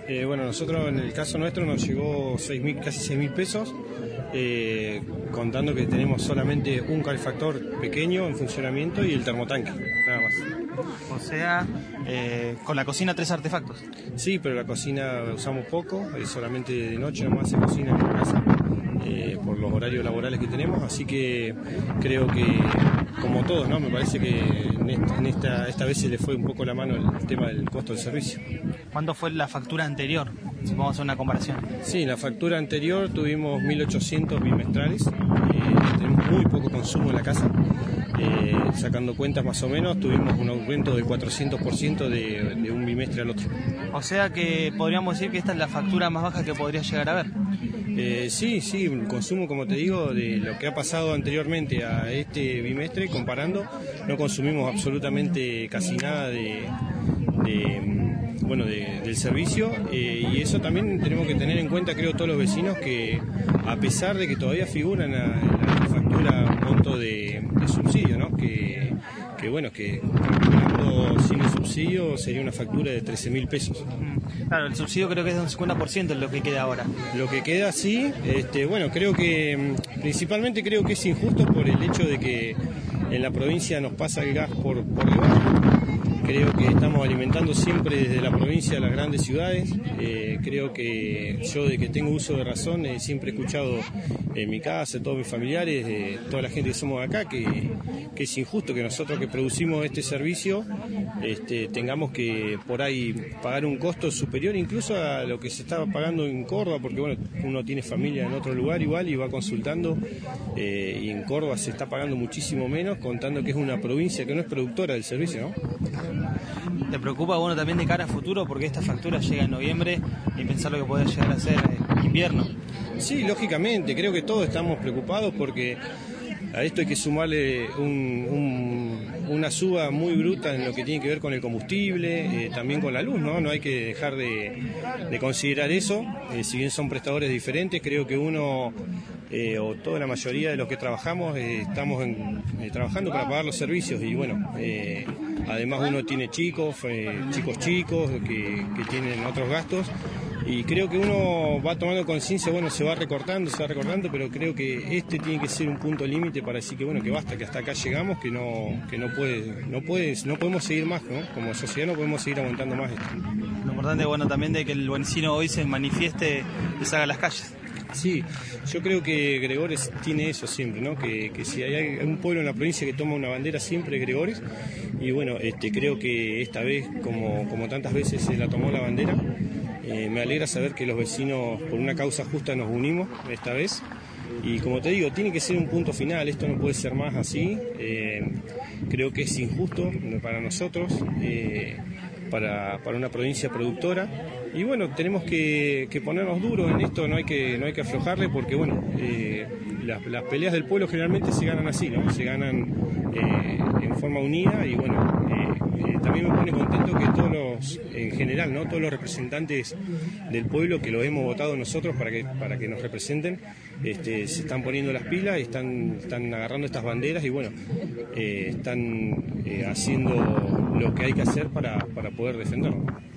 Bueno, nosotros en el caso nuestro nos llegó casi 6.000 pesos, contando que tenemos solamente un calefactor pequeño en funcionamiento y el termotanque, nada más. O sea, con la cocina 3 artefactos. Sí, pero la cocina usamos poco, solamente de noche nomás se cocina en la casa, por los horarios laborales que tenemos, así que creo que, como todos, ¿no? Me parece que esta vez se le fue un poco la mano el tema del costo del servicio. ¿Cuánto fue la factura anterior? Si vamos a hacer una comparación. Sí, en la factura anterior tuvimos 1.800 bimestrales, tenemos muy poco consumo en la casa, sacando cuentas más o menos, tuvimos un aumento del 400% de un bimestre al otro. O sea que podríamos decir que esta es la factura más baja que podría llegar a ver. Sí, el consumo, como te digo, de lo que ha pasado anteriormente a este bimestre, comparando, no consumimos absolutamente casi nada del servicio, y eso también tenemos que tener en cuenta, creo, todos los vecinos, que a pesar de que todavía figuran en la factura un monto de subsidio, ¿no? que calculando sin el subsidio sería una factura de 13.000 pesos. Claro, el subsidio creo que es de un 50% en lo que queda ahora. Lo que queda, sí, creo que principalmente creo que es injusto por el hecho de que en la provincia nos pasa el gas por debajo. Creo que estamos alimentando siempre desde la provincia a las grandes ciudades. Creo que yo, de que tengo uso de razón, siempre he escuchado en mi casa, todos mis familiares, toda la gente que somos acá, que es injusto que nosotros que producimos este servicio tengamos que por ahí pagar un costo superior incluso a lo que se estaba pagando en Córdoba, porque bueno, uno tiene familia en otro lugar igual y va consultando, y en Córdoba se está pagando muchísimo menos, contando que es una provincia que no es productora del servicio, ¿no? ¿Te preocupa, bueno, también de cara a futuro, porque esta factura llega en noviembre y pensar lo que puede llegar a ser invierno? Sí, lógicamente, creo que todos estamos preocupados porque a esto hay que sumarle una suba muy bruta en lo que tiene que ver con el combustible, también con la luz, ¿no? No hay que dejar de considerar eso, si bien son prestadores diferentes, creo que uno, o toda la mayoría de los que trabajamos, estamos trabajando para pagar los servicios, y bueno, además uno tiene chicos que tienen otros gastos, y creo que uno va tomando conciencia, bueno, se va recortando, pero creo que este tiene que ser un punto límite para decir que bueno, que basta, que hasta acá llegamos, que no podemos seguir más, ¿no? Como sociedad no podemos seguir aguantando más esto. Lo importante, bueno, también de que el vecino hoy se manifieste y salga a las calles. Sí, yo creo que Gregores tiene eso siempre, ¿no? Que si hay un pueblo en la provincia que toma una bandera, siempre Gregores, y bueno, creo que esta vez, como tantas veces se la tomó la bandera, me alegra saber que los vecinos por una causa justa nos unimos esta vez, y como te digo, tiene que ser un punto final, esto no puede ser más así, creo que es injusto para nosotros, para una provincia productora, y bueno, tenemos que ponernos duros en esto, no hay que aflojarle, porque bueno, las peleas del pueblo generalmente se ganan así, ¿no? Se ganan en forma unida, y bueno, también me pone contento que en general, ¿no? Todos los representantes del pueblo que los hemos votado nosotros para que nos representen, se están poniendo las pilas y están agarrando estas banderas, y bueno, están haciendo lo que hay que hacer para poder defenderlo.